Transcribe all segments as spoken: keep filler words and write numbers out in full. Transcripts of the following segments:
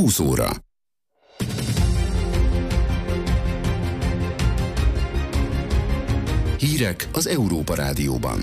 húsz óra. Hírek az Európa Rádióban.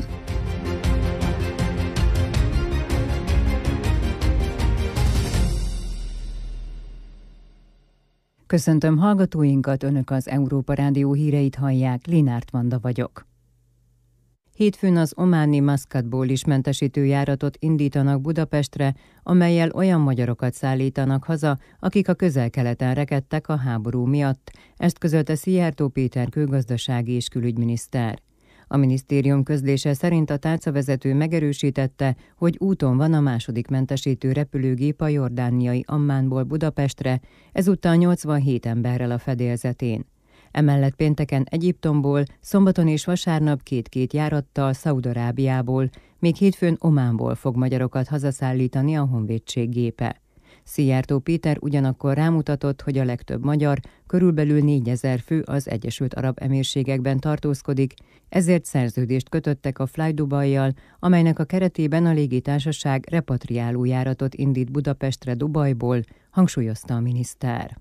Köszöntöm hallgatóinkat, Önök az Európa Rádió híreit hallják, Linárt Vanda vagyok. Hétfőn az ománi Maszkatból is mentesítő járatot indítanak Budapestre, amellyel olyan magyarokat szállítanak haza, akik a Közel-Keleten rekedtek a háború miatt, ezt közölte Szijjártó Péter külgazdasági és külügyminiszter. A minisztérium közlése szerint a tárcavezető megerősítette, hogy úton van a második mentesítő repülőgép a jordániai Ammánból Budapestre, ezúttal nyolcvanhét emberrel a fedélzetén. Emellett pénteken Egyiptomból, szombaton és vasárnap két-két járattal Szaúd-Arábiából, még hétfőn Ománból fog magyarokat hazaszállítani a honvédség gépe. Szijjártó Péter ugyanakkor rámutatott, hogy a legtöbb magyar, körülbelül négyezer fő az Egyesült Arab Emírségekben tartózkodik, ezért szerződést kötöttek a Fly Dubajjal, amelynek a keretében a légitársaság repatriáló járatot indít Budapestre Dubajból, hangsúlyozta a miniszter.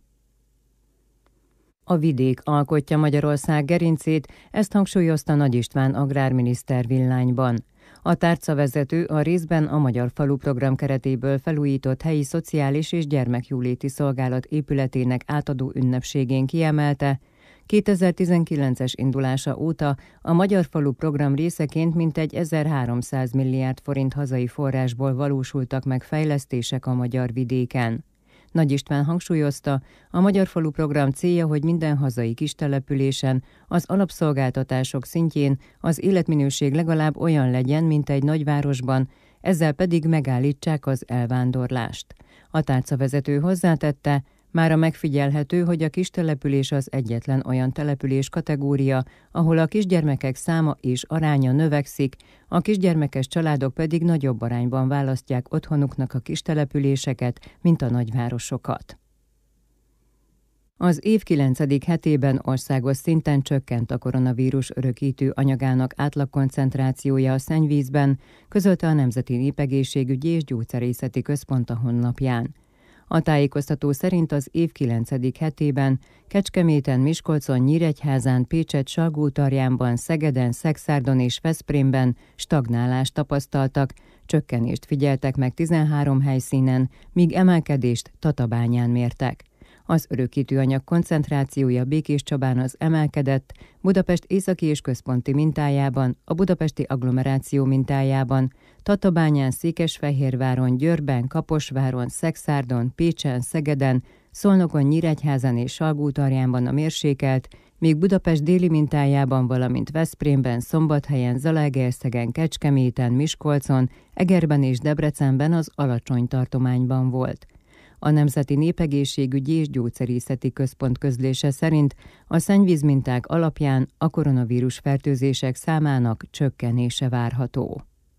A vidék alkotja Magyarország gerincét, ezt hangsúlyozta Nagy István agrárminiszter Villányban. A tárcavezető a részben a Magyar Falu program keretéből felújított helyi szociális és gyermekjóléti szolgálat épületének átadó ünnepségén kiemelte, kétezer-tizenkilences indulása óta a Magyar Falu program részeként mintegy ezerháromszáz milliárd forint hazai forrásból valósultak meg fejlesztések a magyar vidéken. Nagy István hangsúlyozta, a Magyar Falu program célja, hogy minden hazai kistelepülésen, az alapszolgáltatások szintjén az életminőség legalább olyan legyen, mint egy nagyvárosban, ezzel pedig megállítsák az elvándorlást. A tárcavezető hozzátette, mára megfigyelhető, hogy a kistelepülés az egyetlen olyan település kategória, ahol a kisgyermekek száma és aránya növekszik, a kisgyermekes családok pedig nagyobb arányban választják otthonuknak a kistelepüléseket, mint a nagyvárosokat. Az év kilencedik hetében országos szinten csökkent a koronavírus örökítő anyagának átlagkoncentrációja a szennyvízben, közölte a Nemzeti Népegészségügyi és Gyógyszerészeti Központ a honlapján. A tájékoztató szerint az év kilencedik hetében Kecskeméten, Miskolcon, Nyíregyházán, Pécsett, Salgótarjánban, Szegeden, Szekszárdon és Veszprémben stagnálást tapasztaltak, csökkenést figyeltek meg tizenhárom helyszínen, míg emelkedést Tatabányán mértek. Az örökítőanyag koncentrációja Békéscsabán az emelkedett, Budapest északi és központi mintájában, a budapesti agglomeráció mintájában, Tatabányán, Székesfehérváron, Győrben, Kaposváron, Szekszárdon, Pécsen, Szegeden, Szolnokon, Nyíregyházán és Salgótarjánban a mérsékelt, míg Budapest déli mintájában, valamint Veszprémben, Szombathelyen, Zalaegerszegen, Kecskeméten, Miskolcon, Egerben és Debrecenben az alacsony tartományban volt. A Nemzeti Népegészségügyi és Gyógyszerészeti Központ közlése szerint a szennyvízminták alapján a koronavírus fertőzések számának csökkenése várható.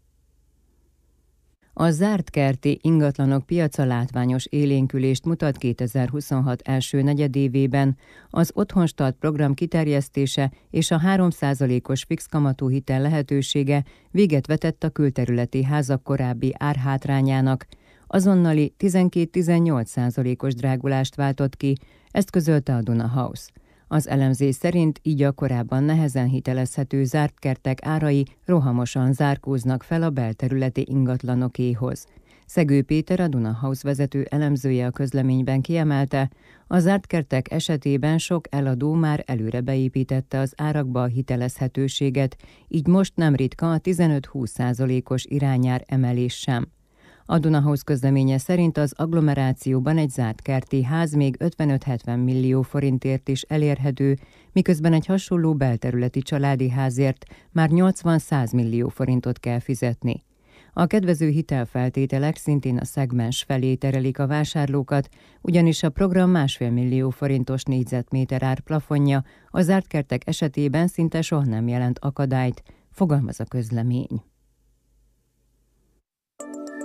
A zárt kerti ingatlanok piaca látványos élénkülést mutat kétezer-huszonhat első negyedévében, az Otthonstart program kiterjesztése és a három százalékos fix kamatú hitel lehetősége véget vetett a külterületi házak korábbi árhátrányának, azonnali tizenkét-tizennyolc százalékos drágulást váltott ki, ezt közölte a Duna House. Az elemzés szerint így a korábban nehezen hitelezhető zárt kertek árai rohamosan zárkóznak fel a belterületi ingatlanokéhoz. Szegő Péter, a Duna House vezető elemzője a közleményben kiemelte, a zárt kertek esetében sok eladó már előre beépítette az árakba a hitelezhetőséget, így most nem ritka a tizenöt-húsz százalékos irányár emelés sem. A Duna House közleménye szerint az agglomerációban egy zárt kerti ház még ötvenöt-hetven millió forintért is elérhető, miközben egy hasonló belterületi családi házért már nyolcvan-száz millió forintot kell fizetni. A kedvező hitelfeltételek szintén a szegmens felé terelik a vásárlókat, ugyanis a program másfél millió forintos négyzetméter ár plafonja a zárt kertek esetében szinte soha nem jelent akadályt, fogalmaz a közlemény.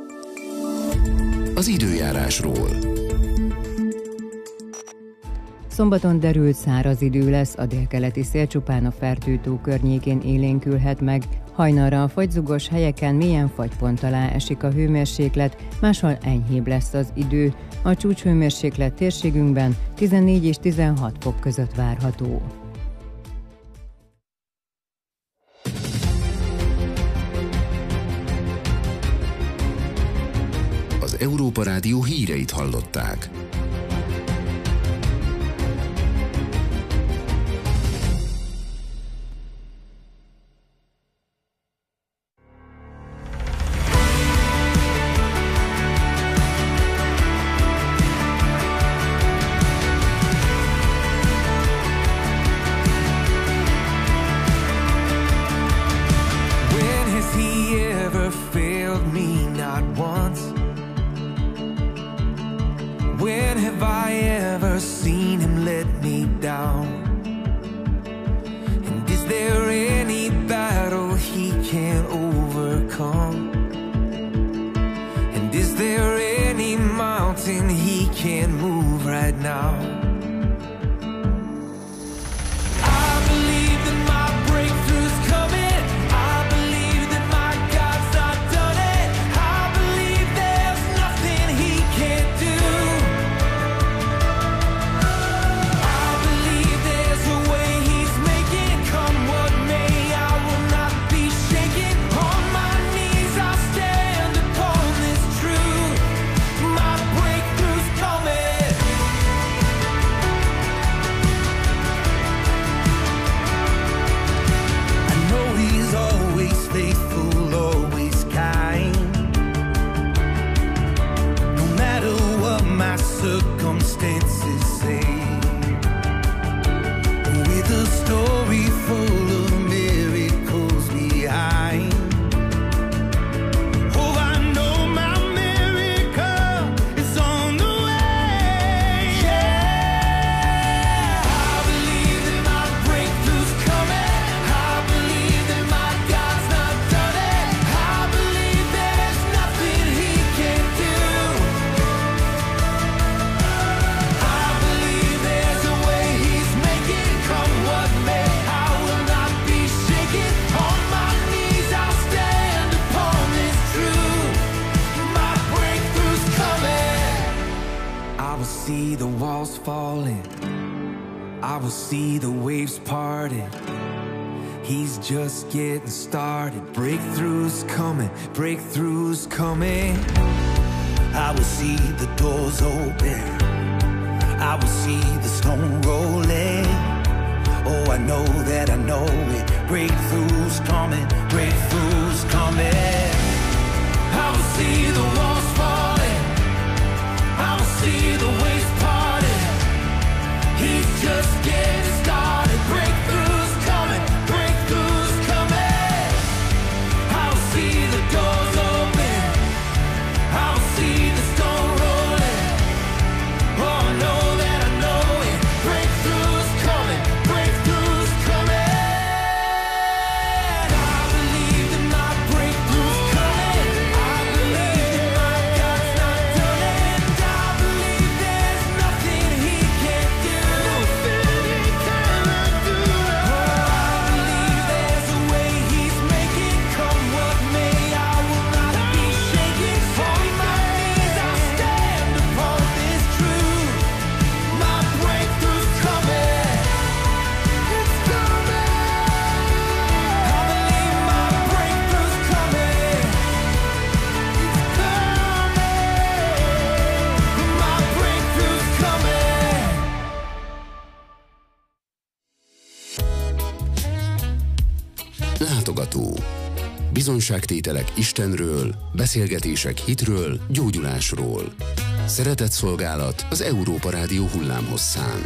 Az időjárásról. Szombaton derült száraz idő lesz, a délkeleti szél csupán a Fertő-tó környékén élénkülhet meg, hajnalra a fagyzugos helyeken mélyen fagypont alá esik a hőmérséklet, máshol enyhébb lesz az idő. A csúcshőmérséklet térségünkben tizennégy és tizenhat fok között várható. Az Európa Rádió híreit hallották. Just getting started. Breakthroughs coming, breakthroughs coming. I will see the doors open. I will see the stone rolling. Oh, I know that I know it. Breakthroughs coming, breakthroughs coming. I will see the walls falling. I will see the waves parting. He's just getting started. Breakthroughs coming, breakthroughs coming. I will see the doors open. I will see the stone rolling. Oh, I know that I know it. Breakthroughs coming, breakthroughs coming. I believe that my breakthroughs coming. I believe that my God's not done it. I believe there's nothing He can't do. Nothing He cannot do. Oh, I believe there's a way He's making. Come what may, I will not be shaken. On my knees I stand upon this truth. My breakthrough's coming. It's coming. I believe my breakthrough's coming. It's coming. My breakthrough's coming. Látogató. Bizonyságtételek Istenről, beszélgetések hitről, gyógyulásról. Szeretett szolgálat az Európa Rádió hullámhosszán.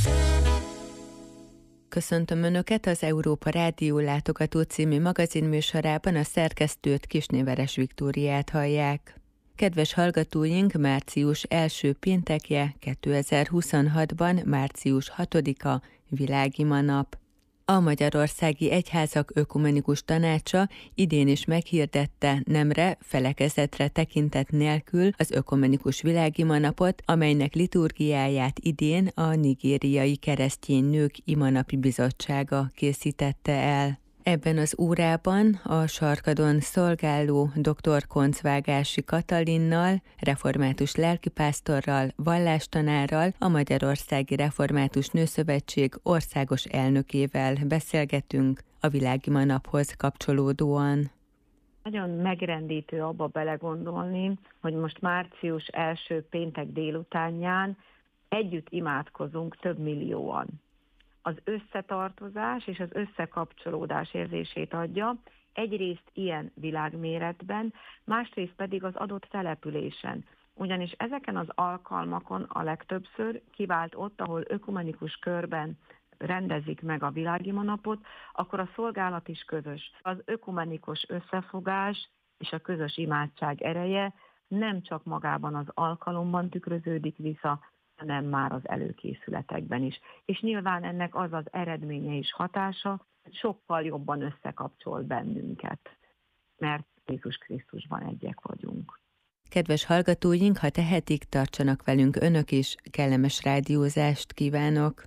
Köszöntöm Önöket az Európa Rádió Látogató című magazinműsorában, a szerkesztőt, Kisnéveres Viktóriát hallják. Kedves hallgatóink, március első péntekje, kétezer-huszonhatban, március hatodika, világima nap. A Magyarországi Egyházak Ökumenikus Tanácsa idén is meghirdette nemre, felekezetre tekintet nélkül az Ökumenikus Világimanapot, amelynek liturgiáját idén a Nigériai Keresztény Nők Imanapi Bizottsága készítette el. Ebben az órában a Sarkadon szolgáló dr. Koncvágási Katalinnal, református lelkipásztorral, vallástanárral, a Magyarországi Református Nőszövetség országos elnökével beszélgetünk a Világimanaphoz kapcsolódóan. Nagyon megrendítő abba belegondolni, hogy most március első péntek délutánján együtt imádkozunk több millióan. Az összetartozás és az összekapcsolódás érzését adja, egyrészt ilyen világméretben, másrészt pedig az adott településen. Ugyanis ezeken az alkalmakon a legtöbbször kivált ott, ahol ökumenikus körben rendezik meg a Világimanapot, akkor a szolgálat is közös. Az ökumenikus összefogás és a közös imádság ereje nem csak magában az alkalomban tükröződik vissza, hanem már az előkészületekben is. És nyilván ennek az az eredménye és hatása, hogy sokkal jobban összekapcsol bennünket, mert Jézus Krisztusban egyek vagyunk. Kedves hallgatóink, ha tehetik, tartsanak velünk önök is, kellemes rádiózást kívánok!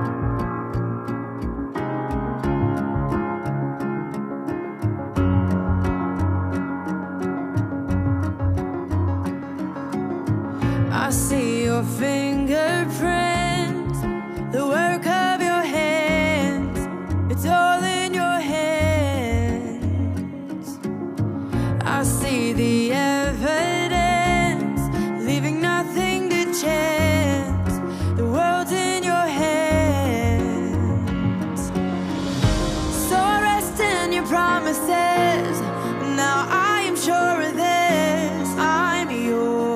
I see your fingerprints, the work of your hands, it's all in your hands. I see the evidence, leaving nothing to chance, the world's in your hands. So I rest in your promises, now I am sure of this, I'm yours.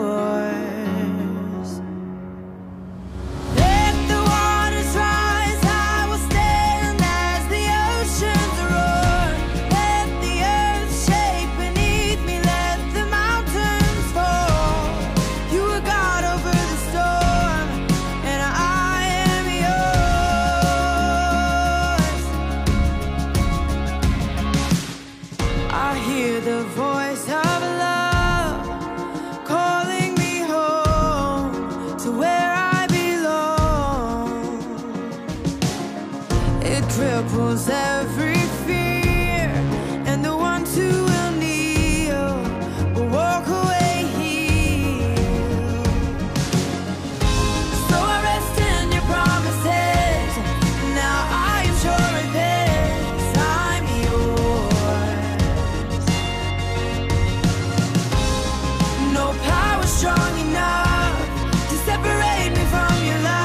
Cripples every fear, and the ones who will kneel will walk away healed. So I rest in your promises, now I am sure of this, I'm yours. No power strong enough to separate me from your love.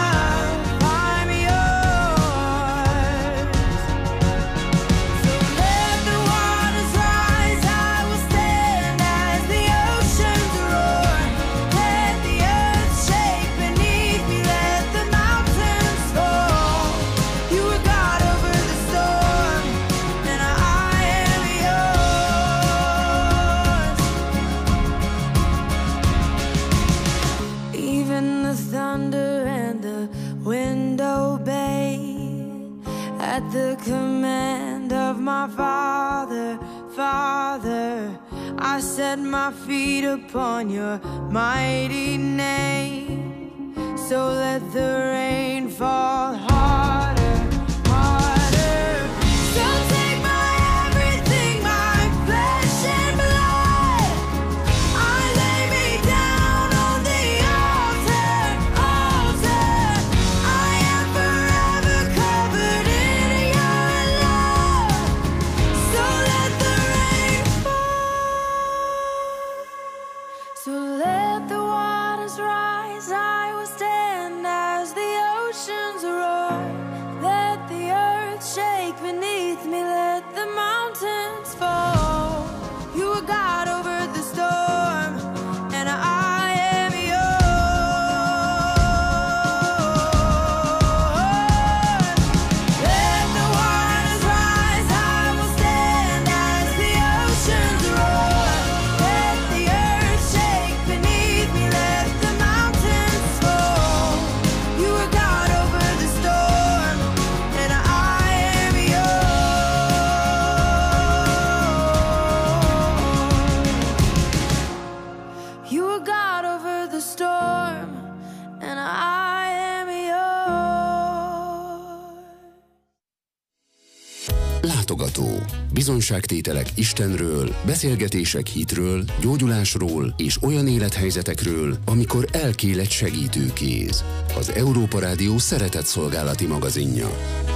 At the command of my Father, Father, I set my feet upon your mighty name. So let the rain fall harder, harder. So take my everything, my flesh and blood. I lay me down on the altar, altar. I am forever covered in your love. So let the rain fall. So let the waters rise. I will stand as the oceans roar. hallgató. Bizonyságtételek Istenről, beszélgetések hitről, gyógyulásról és olyan élethelyzetekről, amikor elkél egy segítőkéz. Az Európa Rádió szeretetszolgálati magazinja.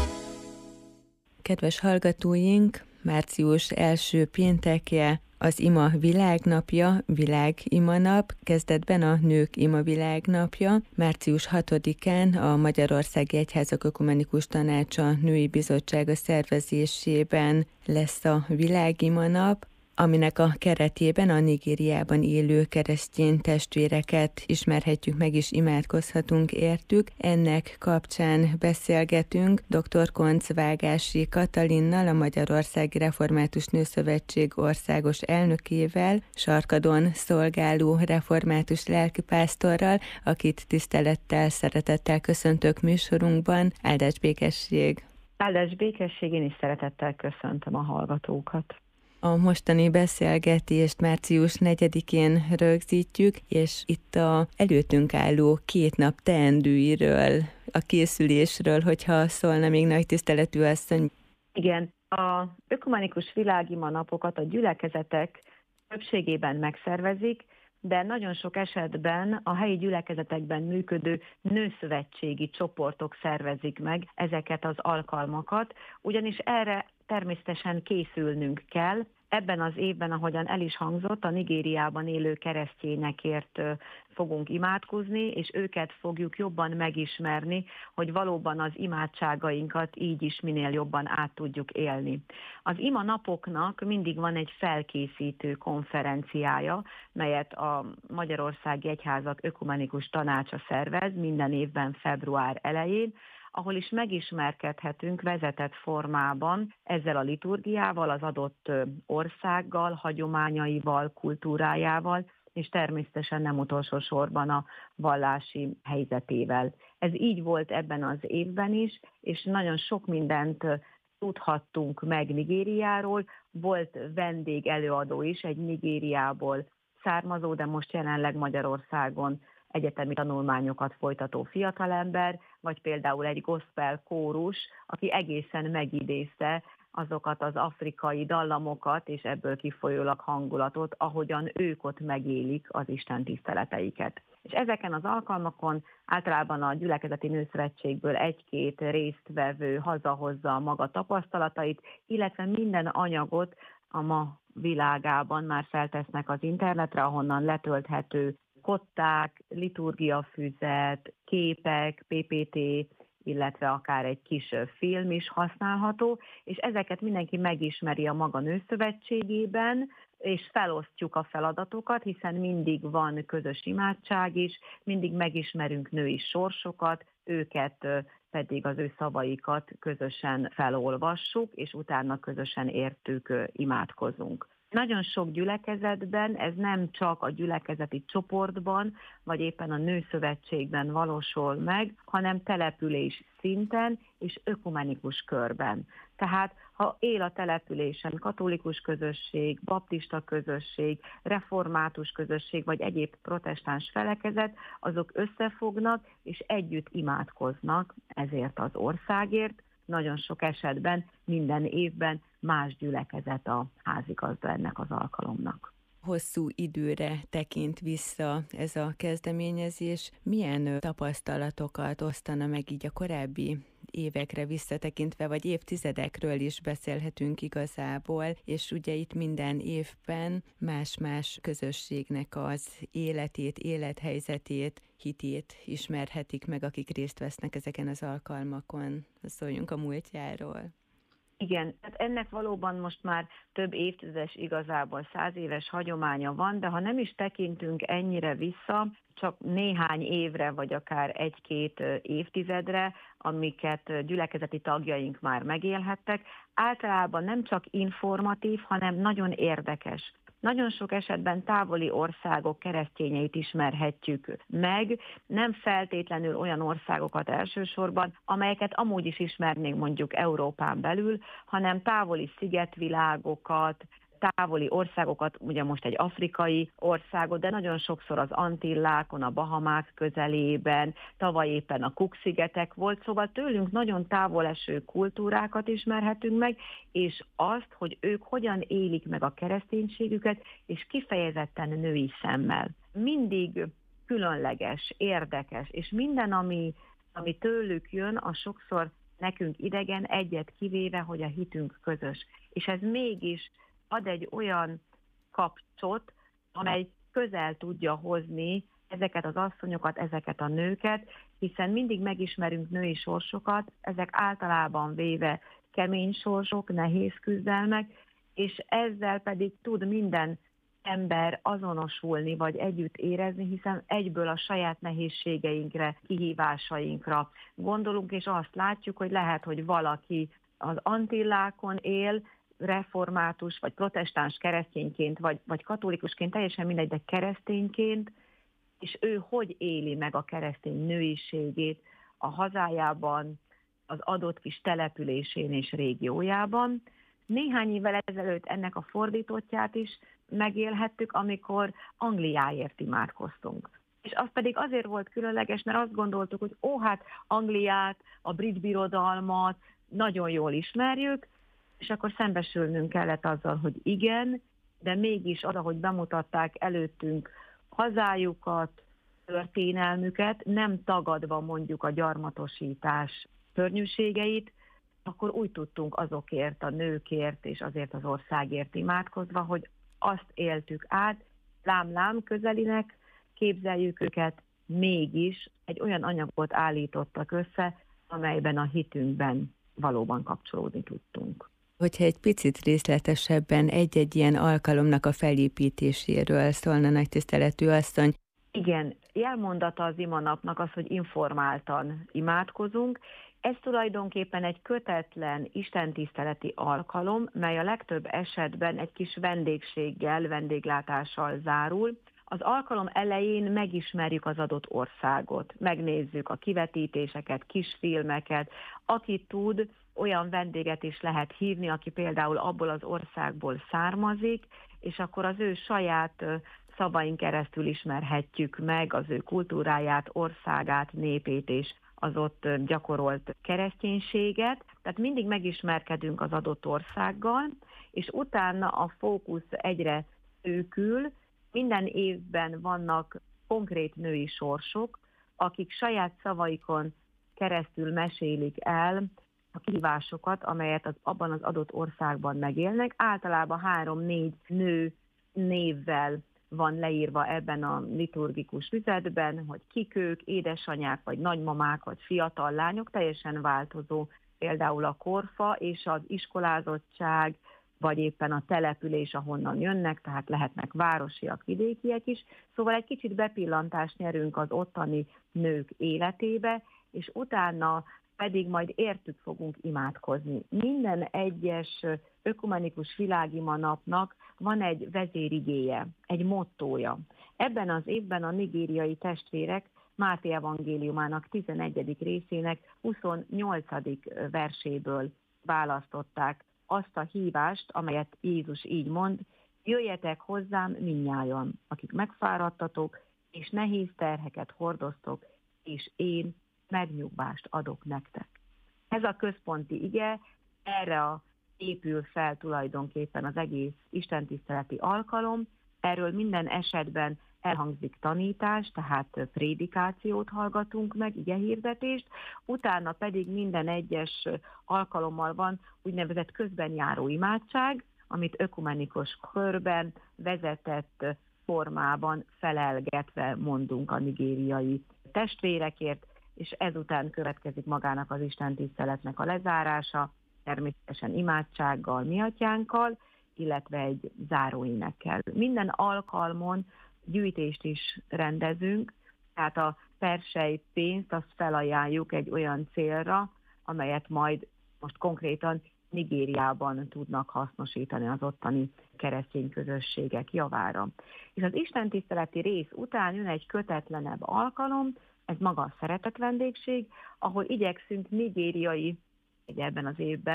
Kedves hallgatóink, március első péntekje, az Ima világnapja, világimanap, kezdetben a Nők Ima világnapja. március hatodikán a Magyarországi Egyházak Ökumenikus Tanácsa Női Bizottsága szervezésében lesz a világimanap, aminek a keretében a Nigériában élő keresztény testvéreket ismerhetjük meg és imádkozhatunk értük. Ennek kapcsán beszélgetünk dr. Koncz Vágási Katalinnal, a Magyarországi Református Nőszövetség országos elnökével, Sarkadon szolgáló református lelkipásztorral, akit tisztelettel, szeretettel köszöntök műsorunkban. Áldás békesség! Áldás békesség, én is szeretettel köszöntöm a hallgatókat. A mostani beszélgetést március negyedikén rögzítjük, és itt a előttünk álló két nap teendőiről, a készülésről, hogyha szólna még nagy tiszteletű asszony. Igen, a ökumenikus világima napokat a gyülekezetek többségében megszervezik, de nagyon sok esetben a helyi gyülekezetekben működő nőszövetségi csoportok szervezik meg ezeket az alkalmakat, ugyanis erre természetesen készülnünk kell. Ebben az évben, ahogyan el is hangzott, a Nigériában élő keresztényekért fogunk imádkozni, és őket fogjuk jobban megismerni, hogy valóban az imádságainkat így is minél jobban át tudjuk élni. Az ima napoknak mindig van egy felkészítő konferenciája, melyet a Magyarországi Egyházak Ökumenikus Tanácsa szervez minden évben február elején, ahol is megismerkedhetünk vezetett formában ezzel a liturgiával, az adott országgal, hagyományaival, kultúrájával, és természetesen nem utolsó sorban a vallási helyzetével. Ez így volt ebben az évben is, és nagyon sok mindent tudhattunk meg Nigériáról. Volt vendég előadó is, egy Nigériából származó, de most jelenleg Magyarországon egyetemi tanulmányokat folytató fiatalember, vagy például egy gospel kórus, aki egészen megidézte azokat az afrikai dallamokat, és ebből kifolyólag hangulatot, ahogyan ők ott megélik az Isten tiszteleteiket. És ezeken az alkalmakon általában a Gyülekezeti Nőszövetségből egy-két résztvevő hazahozza a maga tapasztalatait, illetve minden anyagot a ma világában már feltesznek az internetre, ahonnan letölthető kották, liturgiafüzet, képek, pé pé té, illetve akár egy kis film is használható, és ezeket mindenki megismeri a maga nőszövetségében, és felosztjuk a feladatokat, hiszen mindig van közös imádság is, mindig megismerünk női sorsokat, őket pedig az ő szavaikat közösen felolvassuk, és utána közösen értük imádkozunk. Nagyon sok gyülekezetben, ez nem csak a gyülekezeti csoportban, vagy éppen a nőszövetségben valósul meg, hanem település szinten és ökumenikus körben. Tehát ha él a településen katolikus közösség, baptista közösség, református közösség, vagy egyéb protestáns felekezet, azok összefognak és együtt imádkoznak ezért az országért. Nagyon sok esetben minden évben más gyülekezet a házigazda ennek az alkalomnak. Hosszú időre tekint vissza ez a kezdeményezés. Milyen tapasztalatokat osztana meg így a korábbi évekre visszatekintve, vagy évtizedekről is beszélhetünk igazából, és ugye itt minden évben más-más közösségnek az életét, élethelyzetét, hitét ismerhetik meg, akik részt vesznek ezeken az alkalmakon. Szóljunk a múltjáról. Igen, hát ennek valóban most már több évtizedes, igazából száz éves hagyománya van, de ha nem is tekintünk ennyire vissza, csak néhány évre, vagy akár egy-két évtizedre, amiket gyülekezeti tagjaink már megélhettek, általában nem csak informatív, hanem nagyon érdekes. Nagyon sok esetben távoli országok keresztényeit ismerhetjük meg, nem feltétlenül olyan országokat elsősorban, amelyeket amúgy is ismernénk mondjuk Európán belül, hanem távoli szigetvilágokat, távoli országokat, ugye most egy afrikai országot, de nagyon sokszor az Antillákon, a Bahamák közelében, tavaly éppen a Cook-szigetek volt, szóval tőlünk nagyon távol eső kultúrákat ismerhetünk meg, és azt, hogy ők hogyan élik meg a kereszténységüket, és kifejezetten női szemmel. Mindig különleges, érdekes, és minden, ami, ami tőlük jön, az sokszor nekünk idegen, egyet kivéve, hogy a hitünk közös. És ez mégis ad egy olyan kapcsot, amely közel tudja hozni ezeket az asszonyokat, ezeket a nőket, hiszen mindig megismerünk női sorsokat, ezek általában véve kemény sorsok, nehéz küzdelmek, és ezzel pedig tud minden ember azonosulni, vagy együtt érezni, hiszen egyből a saját nehézségeinkre, kihívásainkra gondolunk, és azt látjuk, hogy lehet, hogy valaki az Antillákon él, református, vagy protestáns keresztényként, vagy, vagy katolikusként, teljesen mindegy, de keresztényként, és ő hogy éli meg a keresztény nőiségét a hazájában, az adott kis településén és régiójában. Néhány évvel ezelőtt ennek a fordítottját is megélhettük, amikor Angliáért imádkoztunk. És az pedig azért volt különleges, mert azt gondoltuk, hogy ó, hát Angliát, a brit birodalmat nagyon jól ismerjük, és akkor szembesülnünk kellett azzal, hogy igen, de mégis az, ahogy bemutatták előttünk hazájukat, történelmüket, nem tagadva mondjuk a gyarmatosítás szörnyűségeit, akkor úgy tudtunk azokért, a nőkért és azért az országért imádkozva, hogy azt éltük át, lám-lám közelinek képzeljük őket, mégis egy olyan anyagot állítottak össze, amelyben a hitünkben valóban kapcsolódni tudtunk. Hogyha egy picit részletesebben egy-egy ilyen alkalomnak a felépítéséről szólna, nagytiszteletű asszony. Igen, jelmondata az imanapnak az, hogy informáltan imádkozunk. Ez tulajdonképpen egy kötetlen istentiszteleti alkalom, mely a legtöbb esetben egy kis vendégséggel, vendéglátással zárul. Az alkalom elején megismerjük az adott országot, megnézzük a kivetítéseket, kisfilmeket, aki tud, olyan vendéget is lehet hívni, aki például abból az országból származik, és akkor az ő saját szavain keresztül ismerhetjük meg az ő kultúráját, országát, népét és az ott gyakorolt kereszténységet. Tehát mindig megismerkedünk az adott országgal, és utána a fókusz egyre szűkül. Minden évben vannak konkrét női sorsok, akik saját szavaikon keresztül mesélik el a kihívásokat, amelyet az, abban az adott országban megélnek. Általában három-négy nő névvel van leírva ebben a liturgikus füzetben, hogy kik ők, édesanyák, vagy nagymamák, vagy fiatal lányok, teljesen változó például a korfa és az iskolázottság, vagy éppen a település, ahonnan jönnek, tehát lehetnek városiak, vidékiek is. Szóval egy kicsit bepillantást nyerünk az ottani nők életébe, és utána pedig majd értük fogunk imádkozni. Minden egyes ökumenikus világima napnak van egy vezérigéje, egy mottója. Ebben az évben a nigériai testvérek Máté evangéliumának tizenegyedik részének huszonnyolcadik verséből választották azt a hívást, amelyet Jézus így mond: jöjjetek hozzám mindnyájan, akik megfáradtatok, és nehéz terheket hordoztok, és én megnyugvást adok nektek. Ez a központi ige, erre a épül fel tulajdonképpen az egész istentiszteleti alkalom, erről minden esetben elhangzik tanítás, tehát prédikációt hallgatunk meg, igehirdetést, utána pedig minden egyes alkalommal van úgynevezett közben járó imádság, amit ökumenikus körben vezetett formában felelgetve mondunk a nigériai testvérekért, és ezután következik magának az istentiszteletnek a lezárása, természetesen imádsággal, mi atyánkkal, illetve egy záróénekkel. Minden alkalmon gyűjtést is rendezünk, tehát a persely pénzt azt felajánljuk egy olyan célra, amelyet majd most konkrétan Nigériában tudnak hasznosítani az ottani keresztény közösségek javára. És az istentiszteleti rész után jön egy kötetlenebb alkalom, ez maga a szeretett vendégség, ahol igyekszünk nigériai, egy ebben az évben,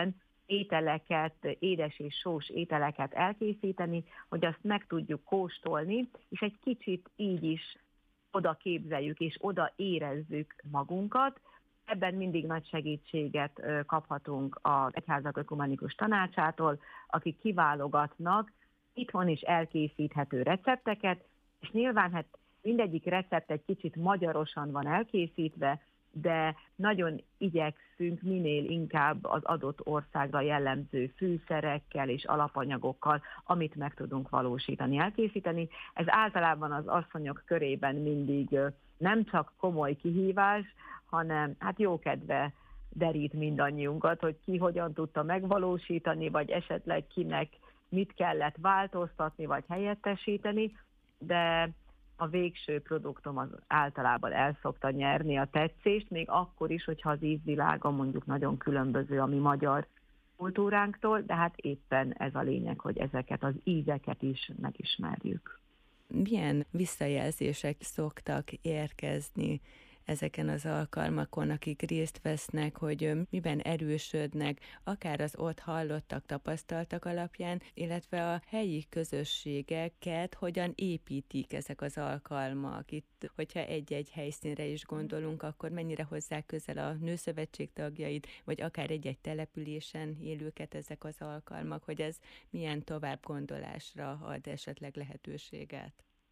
ételeket, édes és sós ételeket elkészíteni, hogy azt meg tudjuk kóstolni, és egy kicsit így is oda képzeljük, és oda érezzük magunkat. Ebben mindig nagy segítséget kaphatunk az Egyházak Ökumenikus Tanácsától, akik kiválogatnak itthon is elkészíthető recepteket, és nyilván hát mindegyik recept egy kicsit magyarosan van elkészítve, de nagyon igyekszünk minél inkább az adott országra jellemző fűszerekkel és alapanyagokkal, amit meg tudunk valósítani, elkészíteni. Ez általában az asszonyok körében mindig nem csak komoly kihívás, hanem hát jókedve derít mindannyiunkat, hogy ki hogyan tudta megvalósítani, vagy esetleg kinek mit kellett változtatni, vagy helyettesíteni, de a végső produktum az általában el szokta nyerni a tetszést, még akkor is, hogyha az ízvilága mondjuk nagyon különböző a mi magyar kultúránktól, de hát éppen ez a lényeg, hogy ezeket az ízeket is megismerjük. Milyen visszajelzések szoktak érkezni ezeken az alkalmakon, akik részt vesznek, hogy miben erősödnek, akár az ott hallottak, tapasztaltak alapján, illetve a helyi közösségeket hogyan építik ezek az alkalmak. Itt, hogyha egy-egy helyszínre is gondolunk, akkor mennyire hozzák közel a nőszövetség tagjait, vagy akár egy-egy településen élőket ezek az alkalmak, hogy ez milyen tovább gondolásra ad esetleg lehetőséget.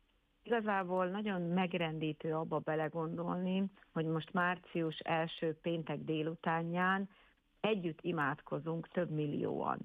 Igazából nagyon megrendítő abba belegondolni, hogy most március első péntek délutánján együtt imádkozunk több millióan.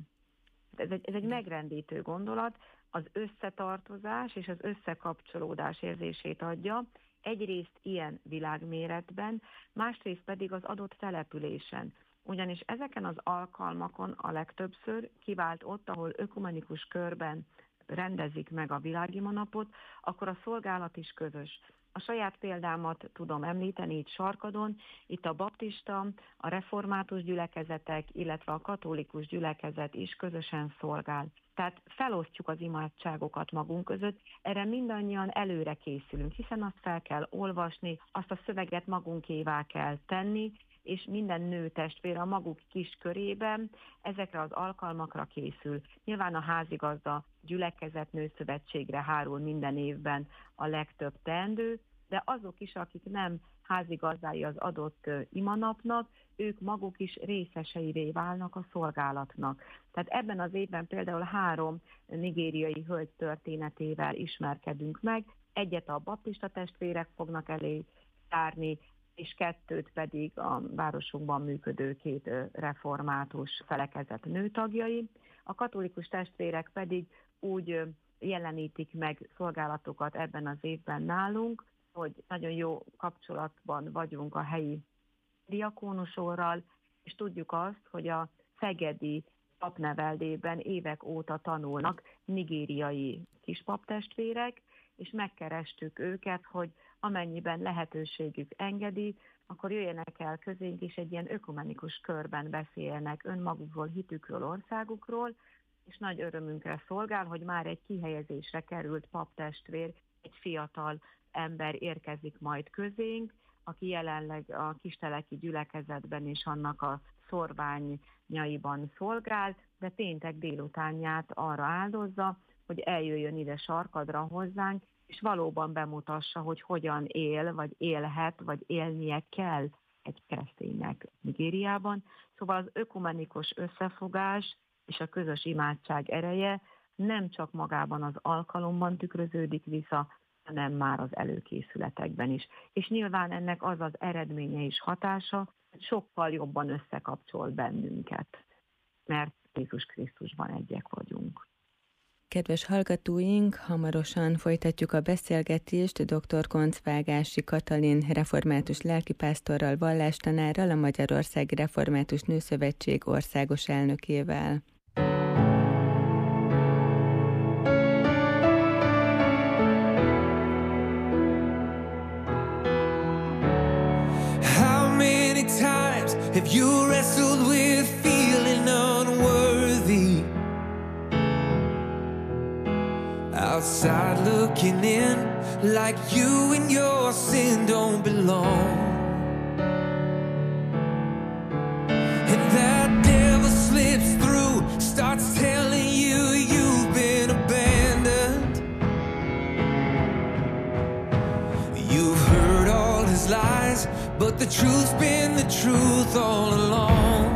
Ez egy, ez egy megrendítő gondolat, az összetartozás és az összekapcsolódás érzését adja, egyrészt ilyen világméretben, másrészt pedig az adott településen. Ugyanis ezeken az alkalmakon a legtöbbször kivált ott, ahol ökumenikus körben rendezik meg a világima napot, akkor a szolgálat is közös. A saját példámat tudom említeni itt Sarkadon, itt a baptista, a református gyülekezetek, illetve a katolikus gyülekezet is közösen szolgál. Tehát felosztjuk az imádságokat magunk között, erre mindannyian előre készülünk, hiszen azt fel kell olvasni, azt a szöveget magunkévá kell tenni, és minden nő testvér a maguk kis körében ezekre az alkalmakra készül. Nyilván a házigazda gyülekezet nőszövetségre hárul minden évben a legtöbb teendő, de azok is, akik nem házigazdái az adott imanapnak, ők maguk is részeseivé válnak a szolgálatnak. Tehát ebben az évben például három nigériai hölgy történetével ismerkedünk meg, egyet a baptista testvérek fognak elé tárni, és kettőt pedig a városunkban működő két református felekezet nőtagjai. A katolikus testvérek pedig úgy jelenítik meg szolgálatokat ebben az évben nálunk, hogy nagyon jó kapcsolatban vagyunk a helyi diakónusorral, és tudjuk azt, hogy a szegedi papneveldében évek óta tanulnak nigériai kispaptestvérek, és megkerestük őket, hogy amennyiben lehetőségük engedi, akkor jöjjenek el közénk, és egy ilyen ökumenikus körben beszélnek önmagukról, hitükről, országukról, és nagy örömünkre szolgál, hogy már egy kihelyezésre került paptestvér, egy fiatal ember érkezik majd közénk, aki jelenleg a kisteleki gyülekezetben és annak a szorványaiban szolgál, de péntek délutánját arra áldozza, hogy eljöjjön ide Sarkadra hozzánk, és valóban bemutassa, hogy hogyan él, vagy élhet, vagy élnie kell egy kereszténynek Nigériában. Szóval az ökumenikus összefogás és a közös imádság ereje nem csak magában az alkalomban tükröződik vissza, hanem már az előkészületekben is. És nyilván ennek az az eredménye és hatása, hogy sokkal jobban összekapcsol bennünket, mert Jézus Krisztusban egyek vagyunk. Kedves hallgatóink, hamarosan folytatjuk a beszélgetést dr. Koncvágási Katalin református lelkipásztorral, vallástanárral, a Magyarországi Református Nőszövetség országos elnökével. How many times have you wrestled with feeling unworthy? Outside looking in, like you and your sin don't belong. And that devil slips through but the truth's been the truth all along.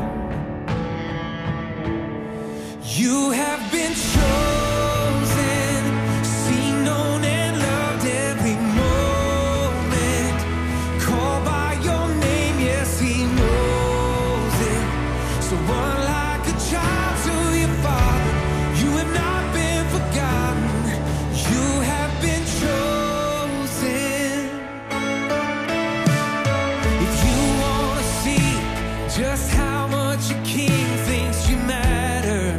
You have been chosen, seen, known and loved every moment. Called by your name, yes, he knows it. So run like a child to your father. You have not been forgotten. You have been chosen. If you want to see just how much a king thinks you matter,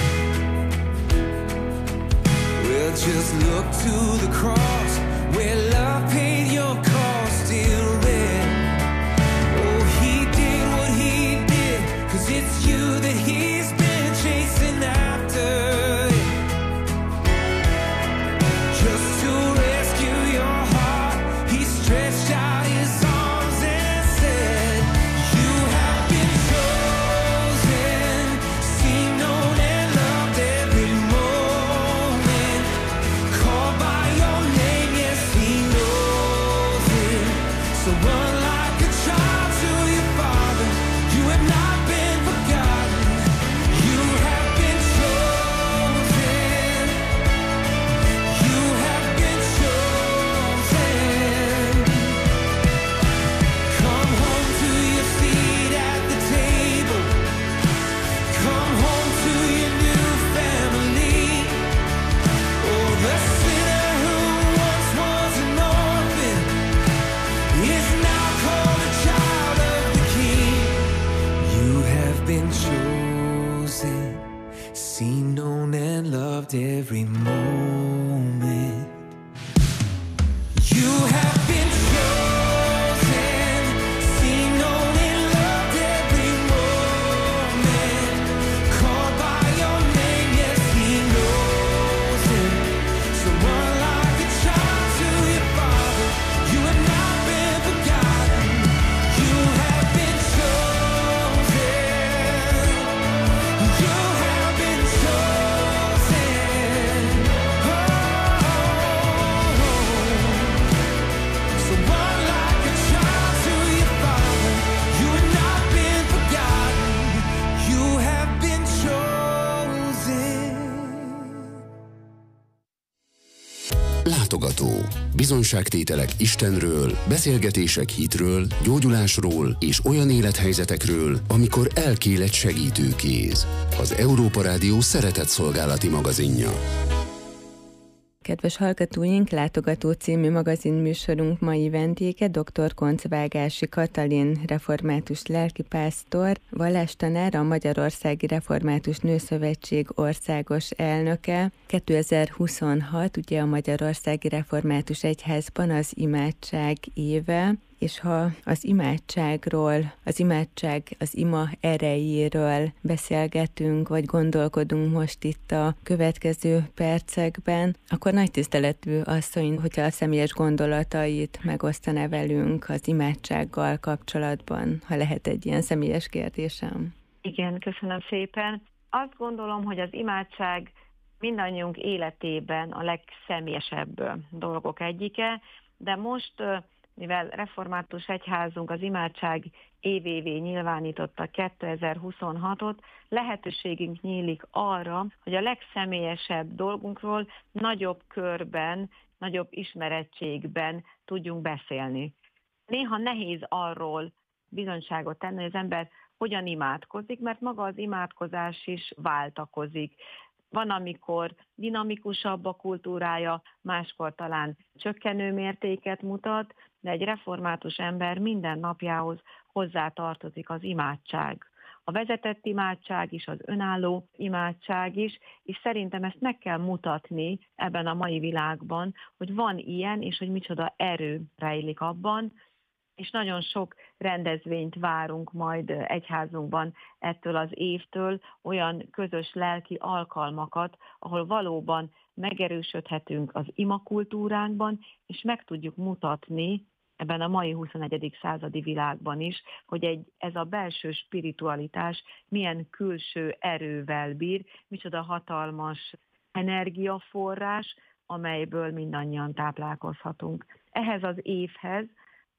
well, just look to the cross where love paid your cost in red. Oh, he did what he did, 'cause it's you that he's been chasing after. Just to rescue your heart, he stretched out his arms and said, you have been chosen, seen, known and loved every moment. Called by your name, yes, he knows it. So run like a child to your father. You have not been forgotten. You have been chosen. You have been chosen. Come home to your seat at the table. Come home to your new family. Oh, the sinner who once was an orphan is now called a child of the King. You have been chosen, seen, known and loved every moment. You have been chosen, seen, known and loved every moment. Called by your name, yes, he knows it. So run like a child to your father. You have not been forgotten. You have been chosen. You have been chosen. Oh, so run like a child to your father. You have not been forgotten. You have been chosen. Látogató. Bizonyságtételek Istenről, beszélgetések hitről, gyógyulásról és olyan élethelyzetekről, amikor elkél egy segítőkéz. Az Európa Rádió szeretetszolgálati magazinja. Kedves hallgatóink, Látogató című magazinműsorunk mai vendége dr. Koncvágási Katalin, református lelkipásztor, vallástanár, a Magyarországi Református Nőszövetség országos elnöke. kétezer-huszonhat ugye a Magyarországi Református Egyházban az imádság éve, és ha az imádságról, az imádság, az ima erejéről beszélgetünk, vagy gondolkodunk most itt a következő percekben, akkor nagy tiszteletű asszony, hogyha a személyes gondolatait megosztaná velünk az imádsággal kapcsolatban, ha lehet egy ilyen személyes kérdésem. Igen, köszönöm szépen. Azt gondolom, hogy az imádság mindannyiunk életében a legszemélyesebb dolgok egyike, de most, mivel református egyházunk az imádság évévé nyilvánította kétezer-huszonhatot, lehetőségünk nyílik arra, hogy a legszemélyesebb dolgunkról nagyobb körben, nagyobb ismerettségben tudjunk beszélni. Néha nehéz arról bizonyságot tenni, hogy az ember hogyan imádkozik, mert maga az imádkozás is váltakozik. Van, amikor dinamikusabb a kultúrája, máskor talán csökkenő mértéket mutat, de egy református ember minden napjához hozzá tartozik az imádság. A vezetett imádság is, az önálló imádság is, és szerintem ezt meg kell mutatni ebben a mai világban, hogy van ilyen, és hogy micsoda erő rejlik abban, és nagyon sok rendezvényt várunk majd egyházunkban ettől az évtől, olyan közös lelki alkalmakat, ahol valóban megerősödhetünk az imakultúránkban, és meg tudjuk mutatni ebben a mai huszonegyedik századi világban is, hogy egy, ez a belső spiritualitás milyen külső erővel bír, micsoda hatalmas energiaforrás, amelyből mindannyian táplálkozhatunk. Ehhez az évhez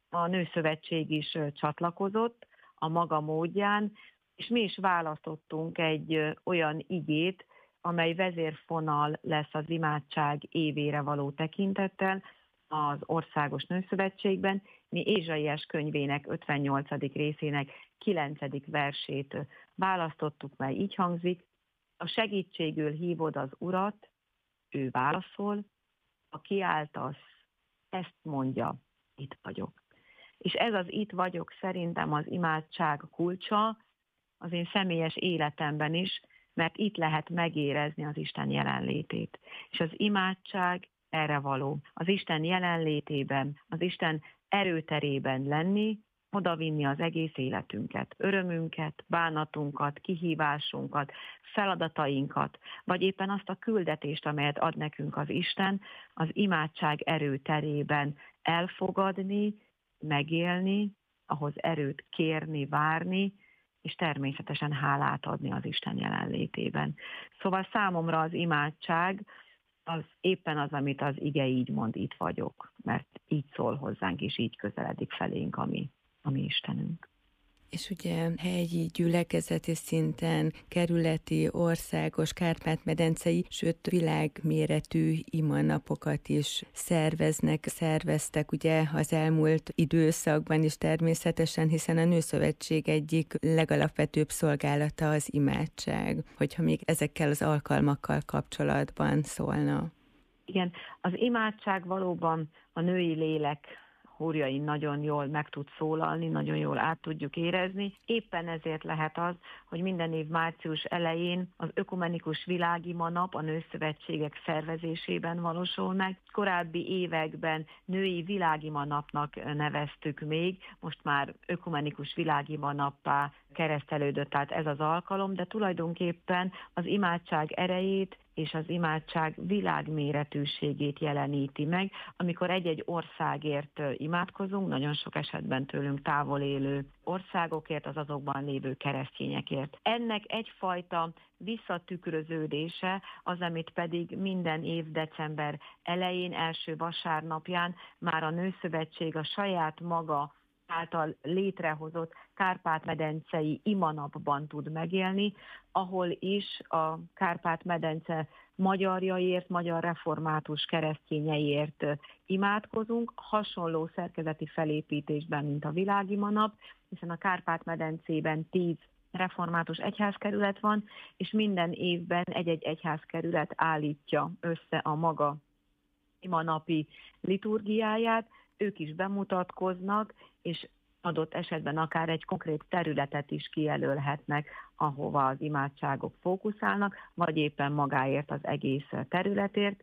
A Nőszövetség is csatlakozott a maga módján, és mi is választottunk egy olyan igét, amely vezérfonal lesz az imádság évére való tekintettel az Országos Nőszövetségben. Mi Ézsaiás könyvének ötvennyolcadik részének kilencedik versét választottuk, mely így hangzik: a segítségül hívod az Urat, ő válaszol, ha kiáltasz, ezt mondja, itt vagyok. És ez az itt vagyok szerintem az imádság kulcsa az én személyes életemben is, mert itt lehet megérezni az Isten jelenlétét. És az imádság erre való. Az Isten jelenlétében, az Isten erőterében lenni, odavinni az egész életünket, örömünket, bánatunkat, kihívásunkat, feladatainkat, vagy éppen azt a küldetést, amelyet ad nekünk az Isten, az imádság erőterében elfogadni, megélni, ahhoz erőt kérni, várni, és természetesen hálát adni az Isten jelenlétében. Szóval számomra az imádság az éppen az, amit az ige így mond, itt vagyok, mert így szól hozzánk, és így közeledik felénk a mi, a mi Istenünk. És ugye helyi, gyülekezeti szinten, kerületi, országos, Kárpát-medencei, sőt világméretű imanapokat is szerveznek, szerveztek ugye az elmúlt időszakban is természetesen, hiszen a Nőszövetség egyik legalapvetőbb szolgálata az imádság, hogyha még ezekkel az alkalmakkal kapcsolatban szólna. Igen, az imádság valóban a női lélek húrjain nagyon jól meg tud szólalni, nagyon jól át tudjuk érezni. Éppen ezért lehet az, hogy minden év március elején az Ökumenikus Világima Nap a nőszövetségek szervezésében valósul meg. Korábbi években női világima napnak neveztük még, most már Ökumenikus Világima nappá keresztelődött, tehát ez az alkalom, de tulajdonképpen az imádság erejét és az imádság világméretűségét jeleníti meg, amikor egy-egy országért imádkozunk, nagyon sok esetben tőlünk távol élő országokért, az azokban lévő keresztényekért. Ennek egyfajta visszatükröződése az, amit pedig minden év december elején, első vasárnapján már a Nőszövetség a saját maga által létrehozott Kárpát-medencei imanapban tud megélni, ahol is a Kárpát-medence magyarjaiért, magyar református keresztényeiért imádkozunk, hasonló szerkezeti felépítésben, mint a Világimanap, hiszen a Kárpát-medencében tíz református egyházkerület van, és minden évben egy-egy egyházkerület állítja össze a maga imanapi liturgiáját, ők is bemutatkoznak, és adott esetben akár egy konkrét területet is kijelölhetnek, ahova az imádságok fókuszálnak, vagy éppen magáért az egész területért.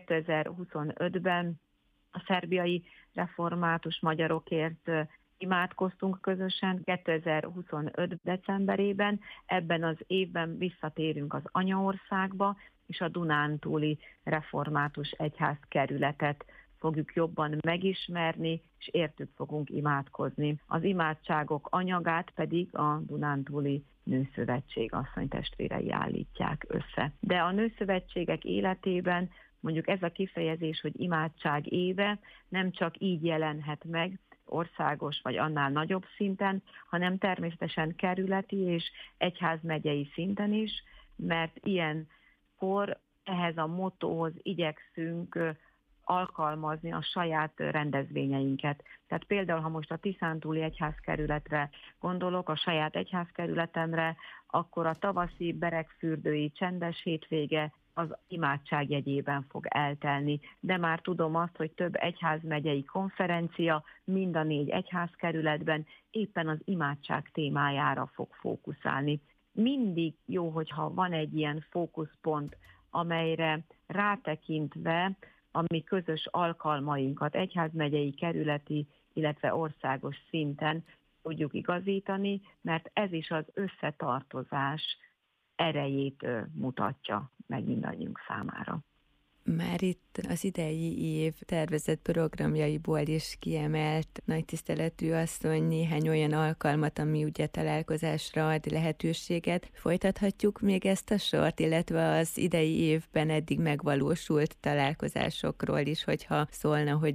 kétezer-huszonötben a szerbiai református magyarokért imádkoztunk közösen, kétezer-huszonöt decemberében, ebben az évben visszatérünk az anyaországba, és a Dunántúli református egyházkerületet fogjuk jobban megismerni, és értük fogunk imádkozni. Az imádságok anyagát pedig a Dunántúli Nőszövetség asszonytestvérei állítják össze. De a nőszövetségek életében mondjuk ez a kifejezés, hogy imádság éve nem csak így jelenhet meg, országos vagy annál nagyobb szinten, hanem természetesen kerületi és egyházmegyei szinten is, mert ilyenkor ehhez a mottóhoz igyekszünk alkalmazni a saját rendezvényeinket. Tehát például, ha most a Tiszántúli egyházkerületre gondolok, a saját egyházkerületemre, akkor a tavaszi beregfürdői csendes hétvége az imádság jegyében fog eltelni. De már tudom azt, hogy több egyházmegyei konferencia mind a négy egyházkerületben éppen az imádság témájára fog fókuszálni. Mindig jó, hogyha van egy ilyen fókuszpont, amelyre rátekintve a mi közös alkalmainkat egyházmegyei, kerületi, illetve országos szinten tudjuk igazítani, mert ez is az összetartozás erejét mutatja meg mindannyiunk számára. Már itt az idei év tervezett programjaiból is kiemelt nagy tiszteletű asszony néhány olyan alkalmat, ami ugye találkozásra ad lehetőséget. Folytathatjuk még ezt a sort, illetve az idei évben eddig megvalósult találkozásokról is, hogyha szólna, hogy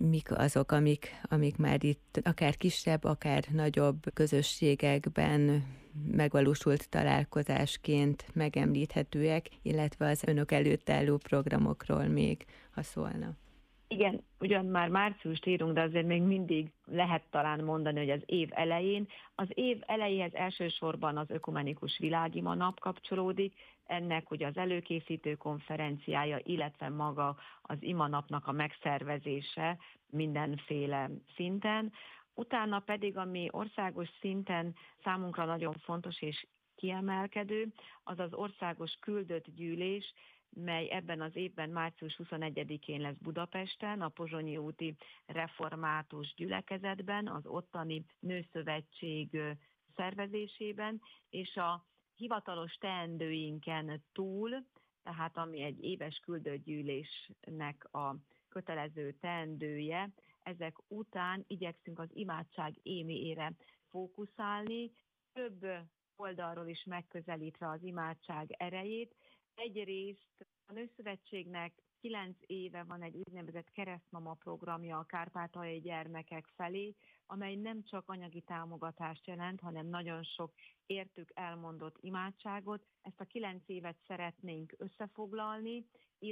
mik azok, amik, amik már itt akár kisebb, akár nagyobb közösségekben megvalósult találkozásként megemlíthetőek, illetve az önök előtt álló programokról még, ha szólna. Igen, ugyan már márciust írunk, de azért még mindig lehet talán mondani, hogy az év elején. Az év elejéhez elsősorban az Ökumenikus Világima Nap kapcsolódik, ennek ugye az előkészítő konferenciája, illetve maga az Ima Napnak a megszervezése mindenféle szinten. Utána pedig, ami országos szinten számunkra nagyon fontos és kiemelkedő, az az országos küldött gyűlés, mely ebben az évben március huszonegyedikén lesz Budapesten, a Pozsonyi úti református gyülekezetben, az ottani nőszövetség szervezésében, és a hivatalos teendőinken túl, tehát ami egy éves küldőgyűlésnek a kötelező teendője, ezek után igyekszünk az imádság émiére fókuszálni, több oldalról is megközelítve az imádság erejét. Egyrészt a Nőszövetségnek kilenc éve van egy úgynevezett keresztmama programja a kárpátaljai gyermekek felé, amely nem csak anyagi támogatást jelent, hanem nagyon sok értük elmondott imádságot. Ezt a kilenc évet szeretnénk összefoglalni,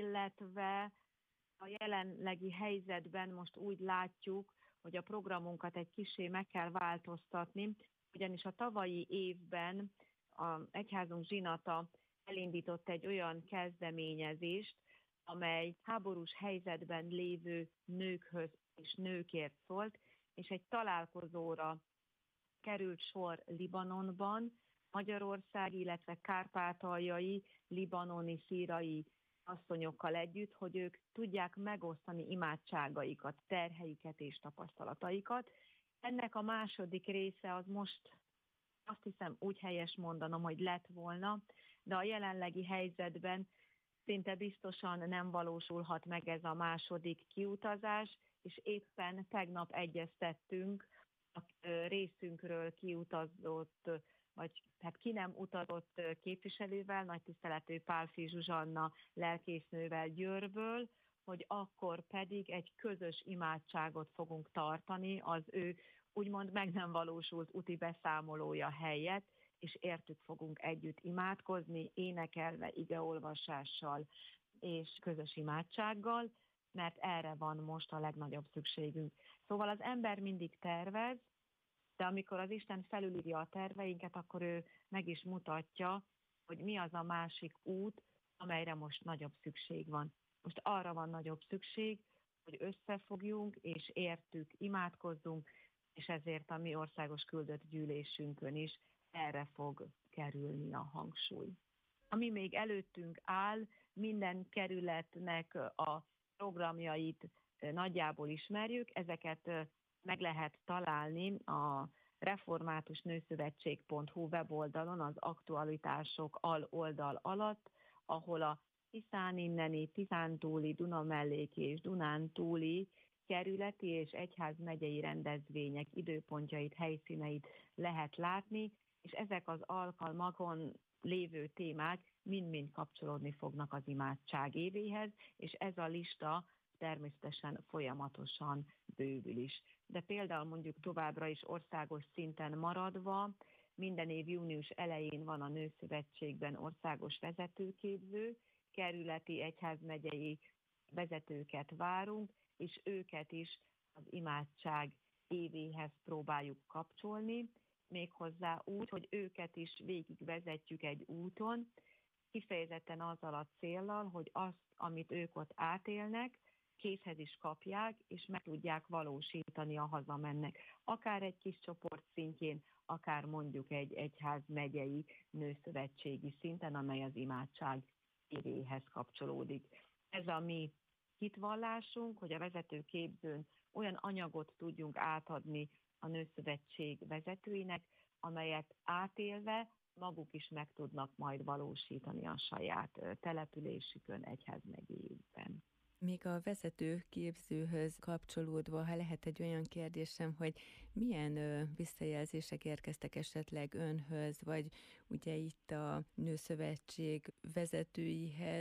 illetve a jelenlegi helyzetben most úgy látjuk, hogy a programunkat egy kissé meg kell változtatni, ugyanis a tavalyi évben az egyházunk zsinata elindított egy olyan kezdeményezést, amely háborús helyzetben lévő nőkhöz és nőkért szólt, és egy találkozóra került sor Libanonban, Magyarország, illetve kárpátaljai, libanoni, szírai asszonyokkal együtt, hogy ők tudják megosztani imádságaikat, terheiket és tapasztalataikat. Ennek a második része az most, azt hiszem úgy helyes mondanom, hogy lett volna, de a jelenlegi helyzetben szinte biztosan nem valósulhat meg ez a második kiutazás, és éppen tegnap egyeztettünk a részünkről kiutazott, vagy hát ki nem utazott képviselővel, nagy tiszteletű Pálffy Zsuzsanna lelkésznővel Győrből, hogy akkor pedig egy közös imádságot fogunk tartani az ő úgymond meg nem valósult úti beszámolója helyett, és értük fogunk együtt imádkozni, énekelve, igeolvasással és közös imádsággal, mert erre van most a legnagyobb szükségünk. Szóval az ember mindig tervez, de amikor az Isten felülírja a terveinket, akkor ő meg is mutatja, hogy mi az a másik út, amelyre most nagyobb szükség van. Most arra van nagyobb szükség, hogy összefogjunk, és értük, imádkozzunk, és ezért a mi országos küldött gyűlésünkön is erre fog kerülni a hangsúly. Ami még előttünk áll, minden kerületnek a programjait nagyjából ismerjük, ezeket meg lehet találni a református nőszövetség pont hu weboldalon az aktualitások aloldal alatt, ahol a Tiszán inneni, Tiszántúli, Dunamelléki és Dunántúli kerületi és egyházmegyei rendezvények időpontjait, helyszíneit lehet látni, és ezek az alkalmakon lévő témák mind-mind kapcsolódni fognak az imádság évéhez, és ez a lista természetesen folyamatosan bővül is. De például mondjuk továbbra is országos szinten maradva, minden év június elején van a Nőszövetségben országos vezetőképző, kerületi egyházmegyei vezetőket várunk, és őket is az imádság évéhez próbáljuk kapcsolni, méghozzá úgy, hogy őket is végigvezetjük egy úton, kifejezetten azzal a céllal, hogy azt, amit ők ott átélnek, készhez is kapják, és meg tudják valósítani, a hazamennek. Akár egy kis csoport szintjén, akár mondjuk egy egyházmegyei nőszövetségi szinten, amely az imádság évéhez kapcsolódik. Ez a mi hitvallásunk, hogy a vezetőképzőn olyan anyagot tudjunk átadni a Nőszövetség vezetőinek, amelyet átélve maguk is meg tudnak majd valósítani a saját településükön, egyházmegyéjükben. Még a vezetőképzőhöz kapcsolódva, ha lehet egy olyan kérdésem, hogy milyen ö, visszajelzések érkeztek esetleg önhöz, vagy ugye itt a Nőszövetség vezetőihez,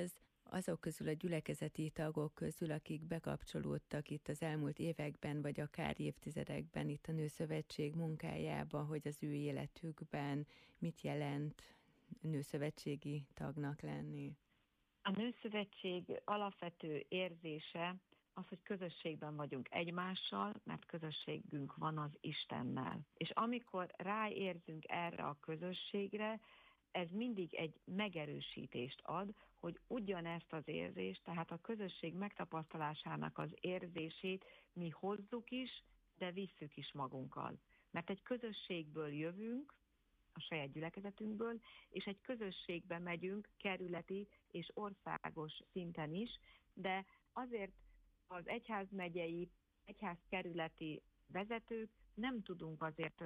azok közül, a gyülekezeti tagok közül, akik bekapcsolódtak itt az elmúlt években, vagy akár évtizedekben itt a Nőszövetség munkájába, hogy az ő életükben mit jelent nőszövetségi tagnak lenni? A Nőszövetség alapvető érzése az, hogy közösségben vagyunk egymással, mert közösségünk van az Istennel. És amikor ráérzünk erre a közösségre, ez mindig egy megerősítést ad, hogy ugyanezt az érzést, tehát a közösség megtapasztalásának az érzését mi hozzuk is, de visszük is magunkkal. Mert egy közösségből jövünk, a saját gyülekezetünkből, és egy közösségbe megyünk kerületi és országos szinten is, de azért az egyházmegyei, egyházkerületi vezetők nem tudunk azért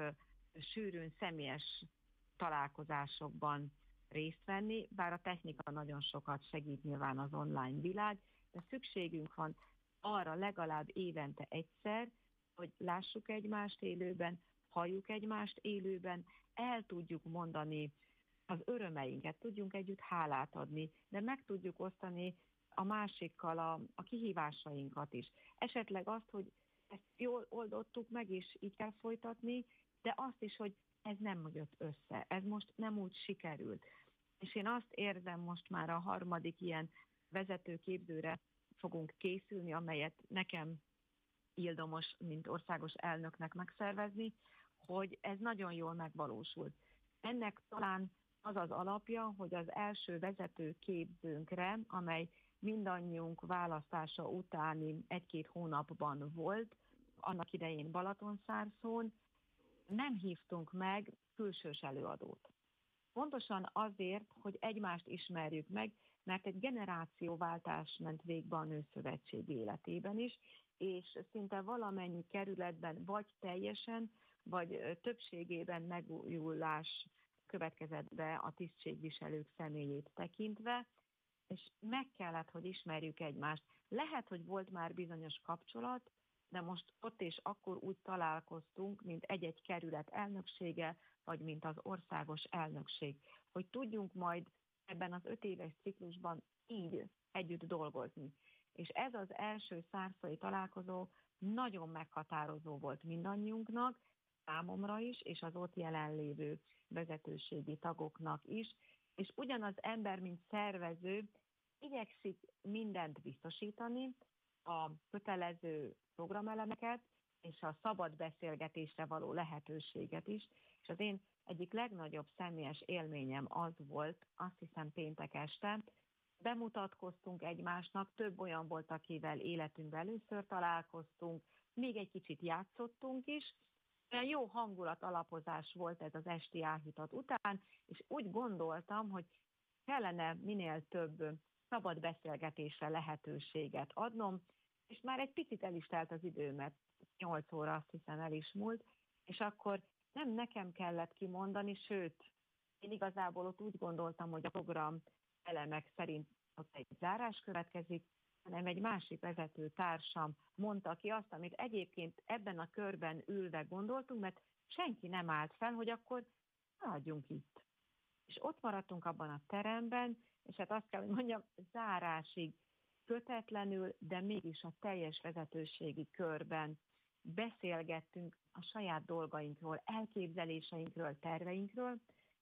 sűrűn személyes találkozásokban részt venni, bár a technika nagyon sokat segít nyilván az online világ, de szükségünk van arra legalább évente egyszer, hogy lássuk egymást élőben, halljuk egymást élőben, el tudjuk mondani az örömeinket, tudjunk együtt hálát adni, de meg tudjuk osztani a másikkal a, a kihívásainkat is. Esetleg azt, hogy ezt jól oldottuk meg, és így kell folytatni, de azt is, hogy ez nem jött össze, ez most nem úgy sikerült. És én azt érzem, most már a harmadik ilyen vezetőképzőre fogunk készülni, amelyet nekem ildomos, mint országos elnöknek megszervezni, hogy ez nagyon jól megvalósult. Ennek talán az az alapja, hogy az első vezetőképzőnkre, amely mindannyiunk választása utáni egy-két hónapban volt, annak idején Balatonszárszón, nem hívtunk meg külsős előadót. Pontosan azért, hogy egymást ismerjük meg, mert egy generációváltás ment végbe a Nőszövetség életében is, és szinte valamennyi kerületben vagy teljesen, vagy többségében megújulás következett be a tisztségviselők személyét tekintve, és meg kellett, hogy ismerjük egymást. Lehet, hogy volt már bizonyos kapcsolat, de most ott és akkor úgy találkoztunk, mint egy-egy kerület elnöksége, vagy mint az országos elnökség, hogy tudjunk majd ebben az öt éves ciklusban így együtt dolgozni. És ez az első szárszai találkozó nagyon meghatározó volt mindannyiunknak, számomra is, és az ott jelenlévő vezetőségi tagoknak is, és ugyanaz ember, mint szervező, igyekszik mindent biztosítani, a kötelező programelemeket, és a szabad beszélgetésre való lehetőséget is, és az én egyik legnagyobb személyes élményem az volt, azt hiszem péntek este, bemutatkoztunk egymásnak, több olyan volt, akivel életünkben először találkoztunk, még egy kicsit játszottunk is, olyan jó hangulat alapozás volt ez az esti áhítat után, és úgy gondoltam, hogy kellene minél több szabad beszélgetésre lehetőséget adnom, és már egy picit el is telt az idő, mert nyolc óra azt hiszem el is múlt, és akkor nem nekem kellett kimondani, sőt, én igazából ott úgy gondoltam, hogy a program elemek szerint ott egy zárás következik, hanem egy másik vezető társam mondta ki azt, amit egyébként ebben a körben ülve gondoltunk, mert senki nem állt fel, hogy akkor maradjunk itt. És ott maradtunk abban a teremben, és hát azt kell, hogy mondjam, zárásig kötetlenül, de mégis a teljes vezetőségi körben beszélgettünk a saját dolgainkról, elképzeléseinkről, terveinkről.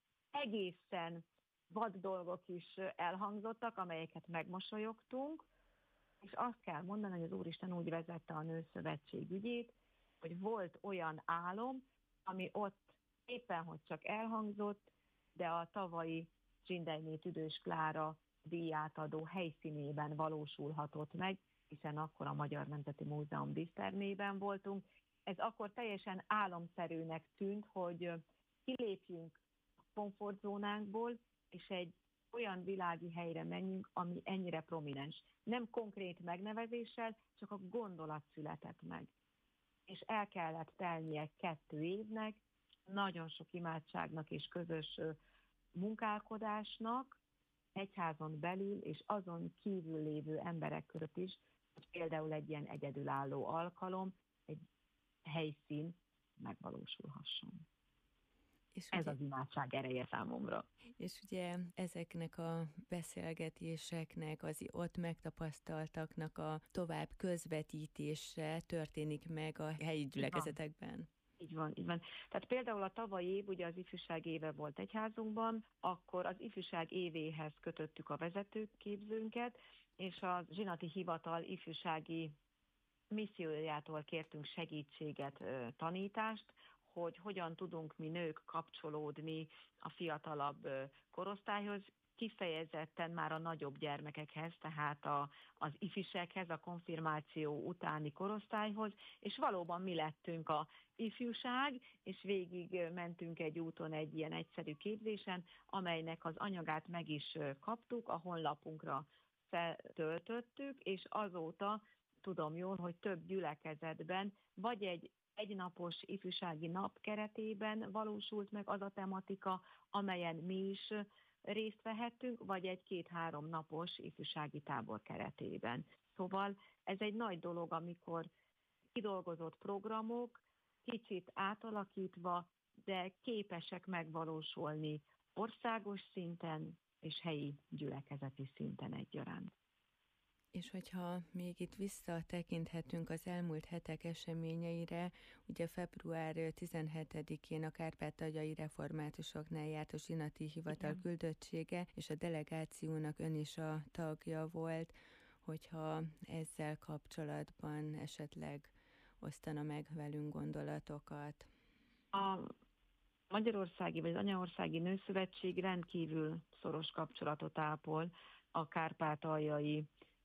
Egészen vad dolgok is elhangzottak, amelyeket megmosolyogtunk, és azt kell mondani, hogy az Úristen úgy vezette a Nőszövetség ügyét, hogy volt olyan álom, ami ott éppen, hogy csak elhangzott, de a tavalyi Zsindejné Tüdős Klára díjátadó helyszínében valósulhatott meg, hiszen akkor a Magyar Nemzeti Múzeum dísztermében voltunk. Ez akkor teljesen álomszerűnek tűnt, hogy kilépjünk a komfortzónánkból, és egy olyan világi helyre menjünk, ami ennyire prominens. Nem konkrét megnevezéssel, csak a gondolat született meg. És el kellett telnie kettő évnek, nagyon sok imádságnak és közös munkálkodásnak, egyházon belül és azon kívül lévő emberek között is, hogy például egy ilyen egyedülálló alkalom, egy helyszín megvalósulhasson. És ez ugye, az imádság ereje számomra. És ugye ezeknek a beszélgetéseknek, az ott megtapasztaltaknak a tovább közvetítése történik meg a helyi gyülekezetekben. Így van, így van. Tehát például a tavalyi év, ugye az ifjúság éve volt egyházunkban, akkor az ifjúság évéhez kötöttük a vezetőképzőnket, és a zsinati hivatal ifjúsági missziójától kértünk segítséget, tanítást, hogy hogyan tudunk mi nők kapcsolódni a fiatalabb korosztályhoz, kifejezetten már a nagyobb gyermekekhez, tehát a, az ifisekhez, a konfirmáció utáni korosztályhoz, és valóban mi lettünk a ifjúság, és végig mentünk egy úton egy ilyen egyszerű képzésen, amelynek az anyagát meg is kaptuk, a honlapunkra feltöltöttük, és azóta tudom jól, hogy több gyülekezetben vagy egy egynapos ifjúsági nap keretében valósult meg az a tematika, amelyen mi is részt vehettünk, vagy egy két-három napos ifjúsági tábor keretében. Szóval ez egy nagy dolog, amikor kidolgozott programok, kicsit átalakítva, de képesek megvalósulni országos szinten és helyi gyülekezeti szinten egyaránt. És hogyha még itt visszatekinthetünk az elmúlt hetek eseményeire, ugye február tizenhetedikén a kárpátaljai reformátusoknál járt a zsinati hivatal Igen. küldöttsége, és a delegációnak ön is a tagja volt, hogyha ezzel kapcsolatban esetleg osztana meg velünk gondolatokat. A Magyarországi vagy az Anyaországi Nőszövetség rendkívül szoros kapcsolatot ápol a kárpátaljai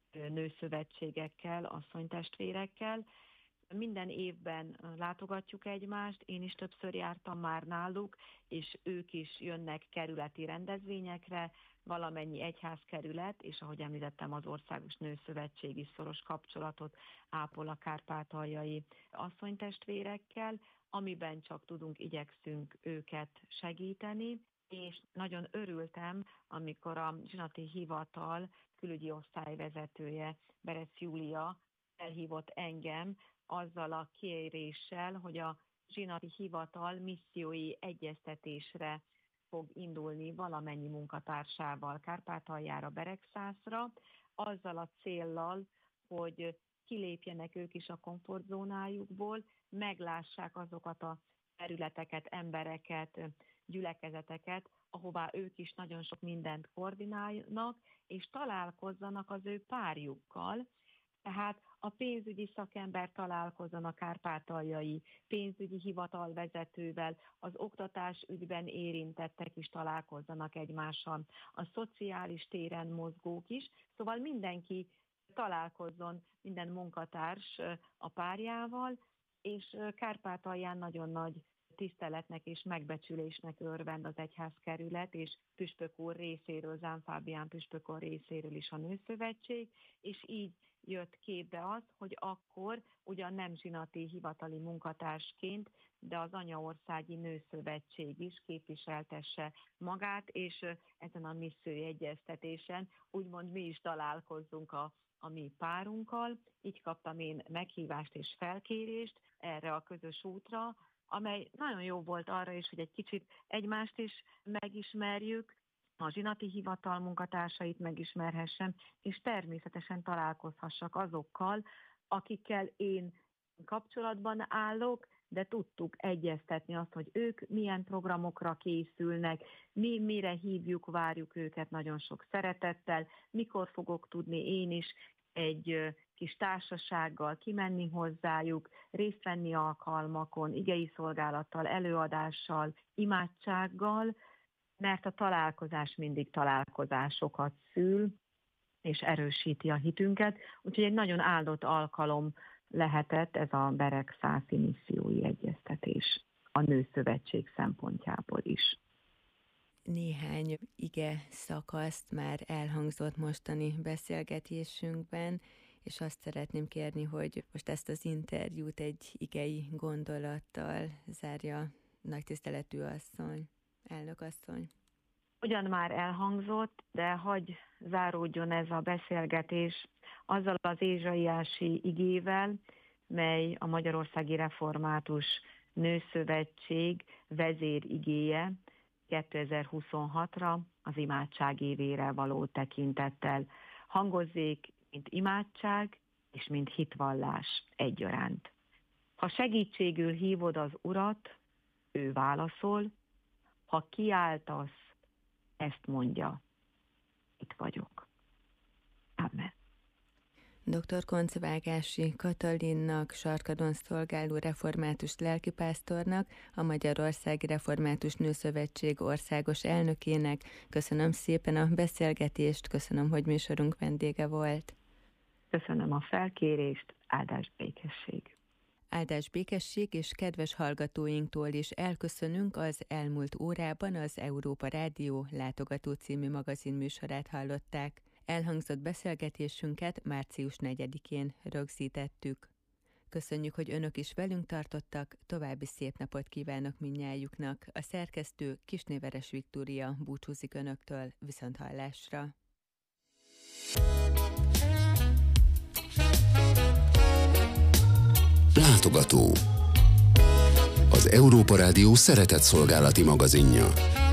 nőszövetségekkel, asszonytestvérekkel. Minden évben látogatjuk egymást, én is többször jártam már náluk, és ők is jönnek kerületi rendezvényekre, valamennyi egyházkerület, és ahogy említettem, az Országos Nőszövetség is szoros kapcsolatot ápol a kárpátaljai asszonytestvérekkel, amiben csak tudunk, igyekszünk őket segíteni, és nagyon örültem, amikor a zsinati hivatal külügyi osztályvezetője, Berec Júlia elhívott engem azzal a kéréssel, hogy a zsinati hivatal missziói egyeztetésre fog indulni valamennyi munkatársával Kárpátaljára, Beregszászra, azzal a céllal, hogy kilépjenek ők is a komfortzónájukból, meglássák azokat a területeket, embereket, gyülekezeteket, ahová ők is nagyon sok mindent koordinálnak, és találkozzanak az ő párjukkal. Tehát a pénzügyi szakember találkozzon a kárpátaljai pénzügyi hivatalvezetővel, az oktatás ügyben érintettek is találkozzanak egymással, a szociális téren mozgók is, szóval mindenki találkozzon, minden munkatárs a párjával, és Kárpátalján nagyon nagy tiszteletnek és megbecsülésnek örvend az egyházkerület, és püspök úr részéről, Zán Fábián püspök úr részéről is a Nőszövetség, és így jött képbe az, hogy akkor ugyan nem zsinati hivatali munkatársként, de az Anyaországi Nőszövetség is képviseltesse magát, és ezen a missziói egyeztetésen úgymond mi is találkozzunk a a mi párunkkal. Így kaptam én meghívást és felkérést erre a közös útra, amely nagyon jó volt arra is, hogy egy kicsit egymást is megismerjük, a zsinati hivatal munkatársait megismerhessem, és természetesen találkozhassak azokkal, akikkel én kapcsolatban állok, de tudtuk egyeztetni azt, hogy ők milyen programokra készülnek, mi mire hívjuk, várjuk őket nagyon sok szeretettel, mikor fogok tudni én is egy kis társasággal kimenni hozzájuk, részt venni alkalmakon, igei szolgálattal, előadással, imádsággal, mert a találkozás mindig találkozásokat szül, és erősíti a hitünket. Úgyhogy egy nagyon áldott alkalom lehetett ez a beregszászi missziói egyeztetés a Nőszövetség szempontjából is. Néhány ige szakaszt már elhangzott mostani beszélgetésünkben, és azt szeretném kérni, hogy most ezt az interjút egy igei gondolattal zárja nagy tiszteletű asszony, elnök asszony. Ugyan már elhangzott, de hagy záródjon ez a beszélgetés azzal az ézsaiási igével, mely a magyarországi református Nőszövetség vezérigéje kétezer-huszonhatra az imádság évére való tekintettel. Hangozzék, mint imádság és mint hitvallás egyaránt. Ha segítségül hívod az Urat, ő válaszol, ha kiáltasz, ezt mondja, itt vagyok. Amen. doktor Koncvágási Katalinnak, Sarkadon szolgáló református lelkipásztornak, a Magyarországi Református Nőszövetség országos elnökének köszönöm szépen a beszélgetést, köszönöm, hogy műsorunk vendége volt. Köszönöm a felkérést, áldás békesség. Áldás békesség, és kedves hallgatóinktól is elköszönünk. Az elmúlt órában az Európa Rádió Látogató című magazin műsorát hallották. Elhangzott beszélgetésünket március negyedikén rögzítettük. Köszönjük, hogy önök is velünk tartottak, további szép napot kívánok mindnyájuknak. A szerkesztő Kisnéveres Viktória búcsúzik önöktől, viszonthallásra. Látogató. Az Európa Rádió szeretett szolgálati magazinja.